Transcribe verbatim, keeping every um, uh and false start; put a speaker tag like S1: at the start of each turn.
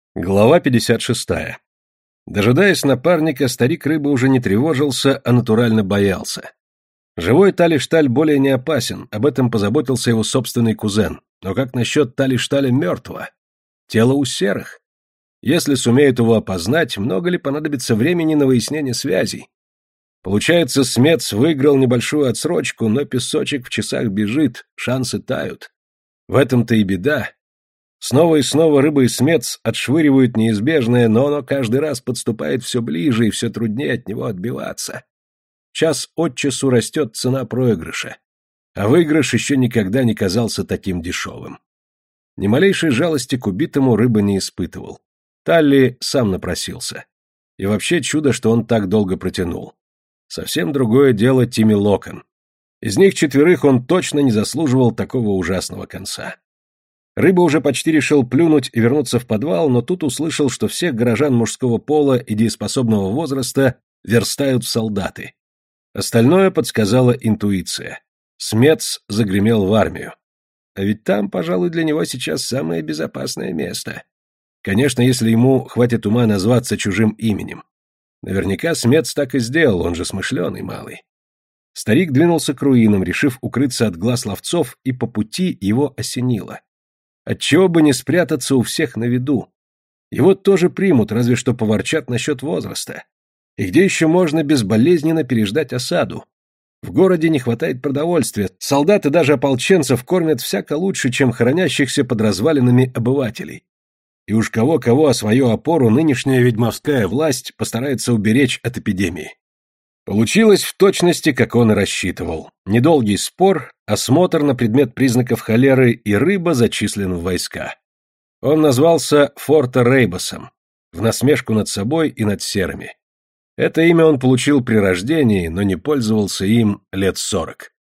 S1: Глава пятьдесят шестая. Дожидаясь напарника, старик рыбы уже не тревожился, а натурально боялся. Живой талишталь более не опасен, об этом позаботился его собственный кузен. Но как насчет талишталя мертвого? Тело у серых. Если сумеют его опознать, много ли понадобится времени на выяснение связей? Получается, Смец выиграл небольшую отсрочку, но песочек в часах бежит, шансы тают. В этом-то и беда. Снова и снова рыба и Смец отшвыривают неизбежное, но оно каждый раз подступает все ближе и все труднее от него отбиваться. Час от часу растет цена проигрыша, а выигрыш еще никогда не казался таким дешевым. Ни малейшей жалости к убитому рыба не испытывал. Талли сам напросился. И вообще чудо, что он так долго протянул. Совсем другое дело Тимми Локон. Из них четверых он точно не заслуживал такого ужасного конца. Рыба уже почти решил плюнуть и вернуться в подвал, но тут услышал, что всех горожан мужского пола и дееспособного возраста верстают в солдаты. Остальное подсказала интуиция. Смец загремел в армию. А ведь там, пожалуй, для него сейчас самое безопасное место. Конечно, если ему хватит ума назваться чужим именем. Наверняка Смец так и сделал, он же смышленый малый. Старик двинулся к руинам, решив укрыться от глаз ловцов, и по пути его осенило. Отчего бы не спрятаться у всех на виду? Его тоже примут, разве что поворчат насчет возраста. И где еще можно безболезненно переждать осаду? В городе не хватает продовольствия, солдаты даже ополченцев кормят всяко лучше, чем хранящихся под развалинами обывателей. И уж кого-кого, а свою опору нынешняя ведьмовская власть постарается уберечь от эпидемии. Получилось в точности, как он и рассчитывал. Недолгий спор, осмотр на предмет признаков холеры, и рыба зачислен в войска. Он назвался Форта Рейбосом, в насмешку над собой и над серыми. Это имя он получил при рождении, но не пользовался им лет сорок.